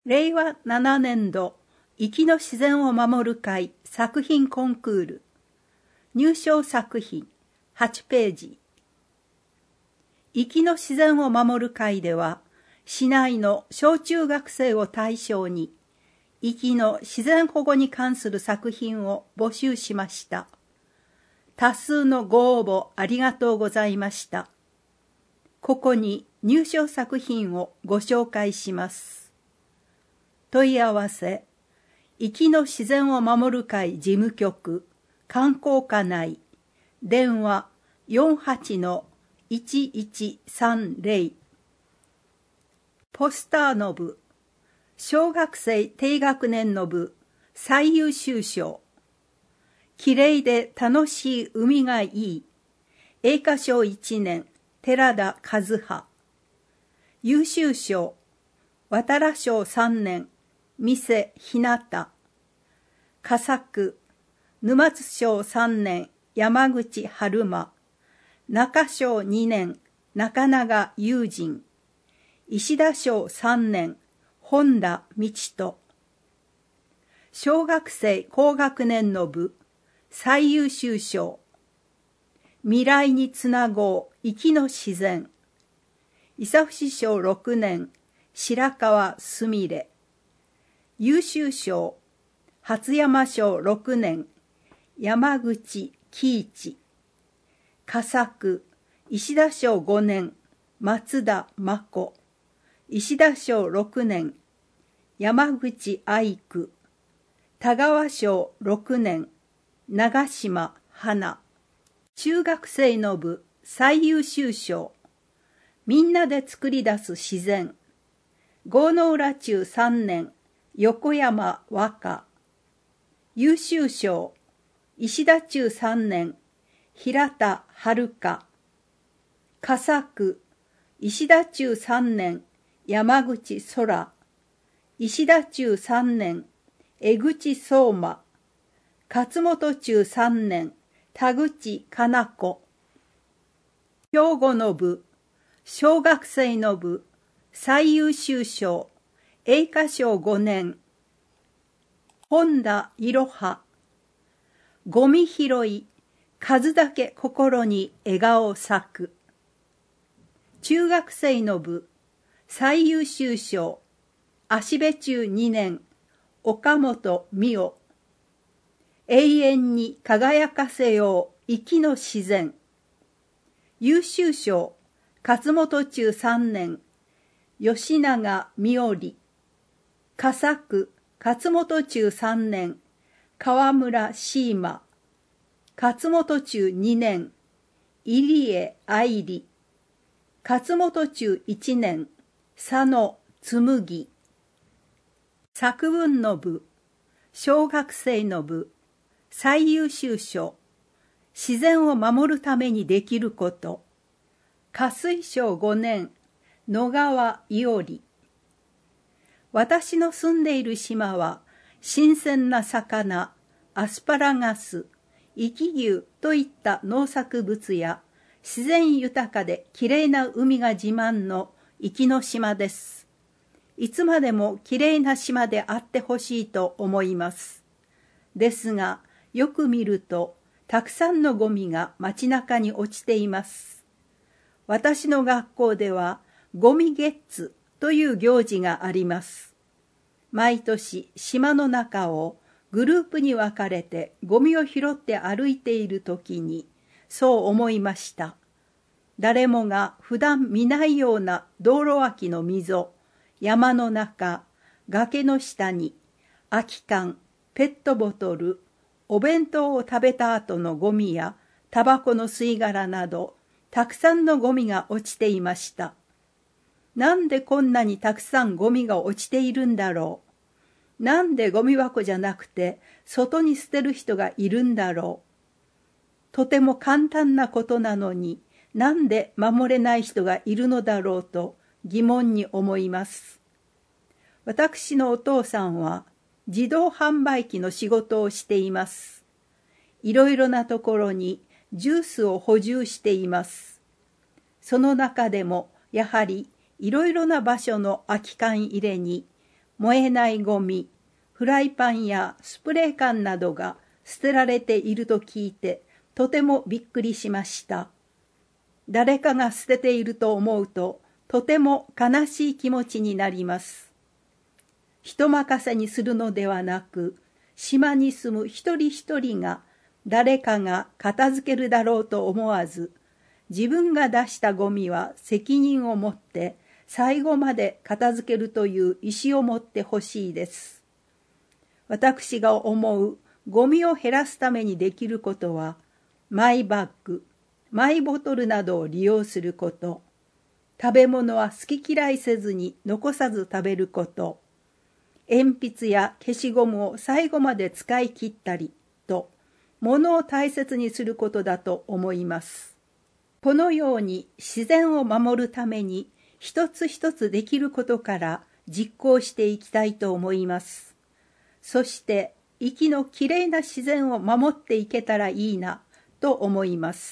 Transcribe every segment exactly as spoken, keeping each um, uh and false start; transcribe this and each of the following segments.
れいわななねんど生きの自然を守る会作品コンクール入賞作品はちページ。生きの自然を守る会では、市内の小中学生を対象に生きの自然保護に関する作品を募集しました。多数のご応募ありがとうございました。ここに入賞作品をご紹介します。問い合わせ、生きの自然を守る会事務局、観光課内、電話 よんはちのいちいちさんぜろ。ポスターの部、小学生低学年の部、最優秀賞。きれいで楽しい海がいい、栄華賞いちねん、寺田和葉。優秀賞、渡良賞さんねん、店ひなた。佳作、沼津賞さんねん、山口春馬。中賞にねん、中永友人。石田賞さんねん、本田道人。小学生高学年の部、最優秀賞。未来につなごう生きの自然。伊佐伏賞ろくねん、白川すみれ。優秀賞、初山賞ろくねん、山口喜一。佳作、石田賞ごねん、松田真子。石田賞ろくねん、山口愛久。田川賞ろくねん、長島花。中学生の部最優秀賞。みんなで作り出す自然。郷ノ浦中さんねん、横山和歌。優秀賞、石田中さんねん、平田遥。佳作、石田中さんねん、山口空。石田中さんねん、江口相馬。勝本中さんねん、田口かな子。兵庫の部、小学生の部、最優秀賞、栄華賞ごねん。本田いろは。ゴミ拾い、数だけ心に笑顔咲く。中学生の部、最優秀賞、芦部中にねん、岡本美代。永遠に輝かせよう生きの自然。優秀賞、勝本中さんねん、吉永美織。佳作、勝本中さんねん、川村シーマ。勝本中にねん、入江愛理。勝本中いちねん、佐野紬。作文の部、小学生の部、最優秀賞。自然を守るためにできること。加水賞ごねん、野川伊織。私の住んでいる島は、新鮮な魚、アスパラガス、生き牛といった農作物や、自然豊かできれいな海が自慢の生きの島です。いつまでもきれいな島であってほしいと思います。ですが、よく見ると、たくさんのゴミが街中に落ちています。私の学校では、ゴミゲッツという行事があります。毎年、島の中をグループに分かれてゴミを拾って歩いているときに、そう思いました。誰もが普段見ないような道路脇の溝、山の中、崖の下に、空き缶、ペットボトル、お弁当を食べた後のゴミやタバコの吸い殻など、たくさんのゴミが落ちていました。なんでこんなにたくさんゴミが落ちているんだろう。なんでゴミ箱じゃなくて外に捨てる人がいるんだろう。とても簡単なことなのに、なんで守れない人がいるのだろうと疑問に思います。私のお父さんは自動販売機の仕事をしています。いろいろなところにジュースを補充しています。その中でもやはりいろいろな場所の空き缶入れに燃えないゴミ、フライパンやスプレー缶などが捨てられていると聞いて、とてもびっくりしました。誰かが捨てていると思うと、とても悲しい気持ちになります。人任せにするのではなく、島に住む一人一人が誰かが片付けるだろうと思わず、自分が出したゴミは責任を持って最後まで片付けるという意思を持ってほしいです。私が思うゴミを減らすためにできることは、マイバッグ、マイボトルなどを利用すること、食べ物は好き嫌いせずに残さず食べること、鉛筆や消しゴムを最後まで使い切ったりと、物を大切にすることだと思います。このように自然を守るために一つ一つできることから実行していきたいと思います。そして生きのきれいな自然を守っていけたらいいなと思います。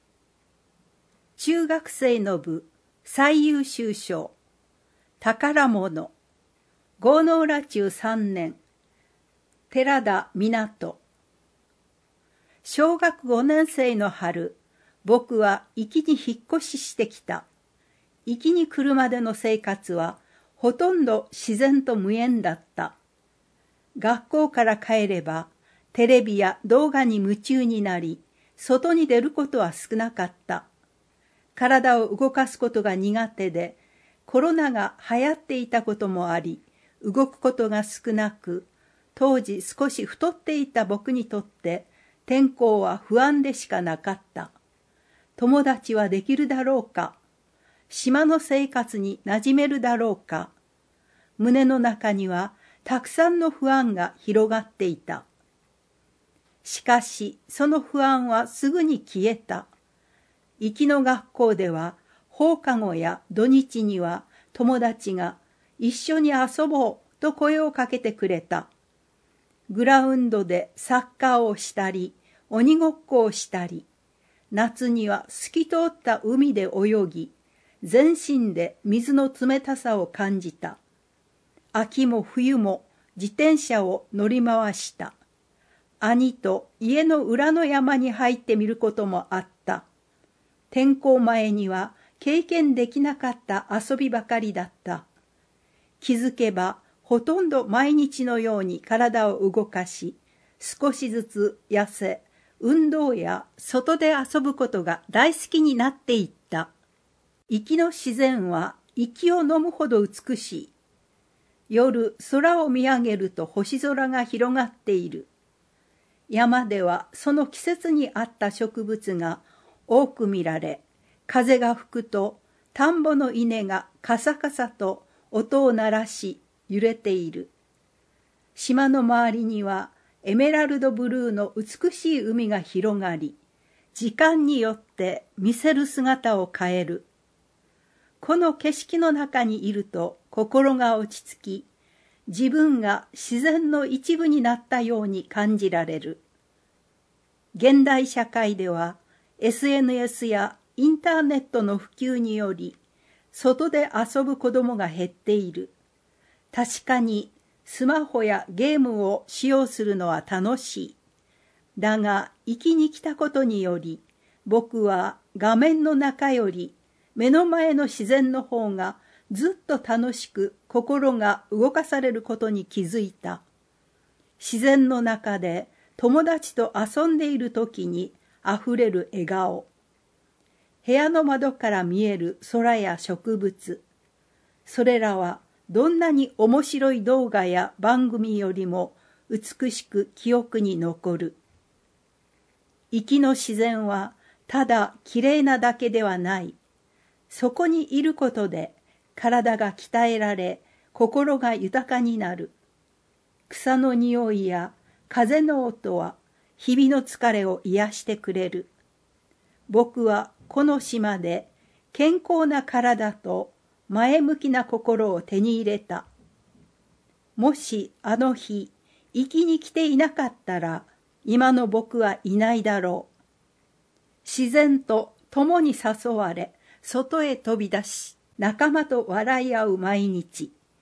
中学生の部最優秀賞宝物郷ノ浦中さんねん寺田湊。小学ごねん生の春、僕は壱岐に引っ越ししてきた。壱岐に来るまでの生活はほとんど自然と無縁だった。学校から帰ればテレビや動画に夢中になり、外に出ることは少なかった。体を動かすことが苦手で、コロナが流行っていたこともあり、動くことが少なく、当時少し太っていた僕にとって天候は不安でしかなかった。友達はできるだろうか、島の生活に馴染めるだろうか、胸の中にはたくさんの不安が広がっていた。しかしその不安はすぐに消えた。壱岐の学校では放課後や土日には友達が一緒に遊ぼうと声をかけてくれた。グラウンドでサッカーをしたり、鬼ごっこをしたり、夏には透き通った海で泳ぎ、全身で水の冷たさを感じた。秋も冬も自転車を乗り回した。兄と家の裏の山に入ってみることもあった。転校前には経験できなかった遊びばかりだった。気づけばほとんど毎日のように体を動かし、少しずつ痩せ、運動や外で遊ぶことが大好きになっていった。壱岐の自然は息を飲むほど美しい。夜空を見上げると星空が広がっている。山ではその季節に合った植物が多く見られ、風が吹くと田んぼの稲がカサカサと音を鳴らし揺れている。島の周りにはエメラルドブルーの美しい海が広がり、時間によって見せる姿を変える。この景色の中にいると心が落ち着き、自分が自然の一部になったように感じられる。現代社会では エスエヌエス やインターネットの普及により、外で遊ぶ子供が減っている。確かにスマホやゲームを使用するのは楽しい。だが生きに来たことにより、僕は画面の中より目の前の自然の方がずっと楽しく心が動かされることに気づいた。自然の中で友達と遊んでいる時にあふれる笑顔。部屋の窓から見える空や植物。それらはどんなに面白い動画や番組よりも美しく記憶に残る。壱岐の自然はただきれいなだけではない。そこにいることで体が鍛えられ、心が豊かになる。草の匂いや風の音は日々の疲れを癒してくれる。僕はこの島で健康な体と前向きな心を手に入れた。もしあの日、壱岐に来ていなかったら、今の僕はいないだろう。自然と共に誘われ、外へ飛び出し、仲間と笑い合う毎日。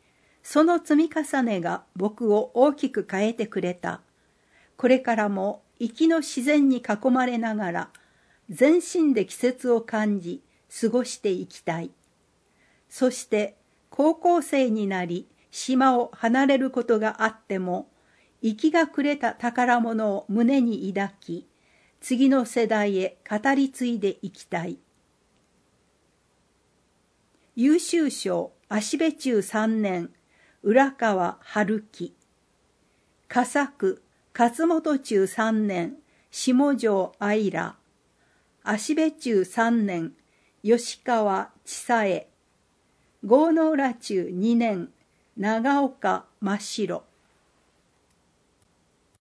その積み重ねが僕を大きく変えてくれた。これからも生きの自然に囲まれながら、全身で季節を感じ、過ごしていきたい。そして高校生になり、島を離れることがあっても、生きがくれた宝物を胸に抱き、次の世代へ語り継いでいきたい。優秀賞芦部中さんねん、浦川春樹。佳作勝本中さんねん、下條愛良。芦部中さんねん、吉川千佐恵。郷ノ浦中にねん、長岡真白。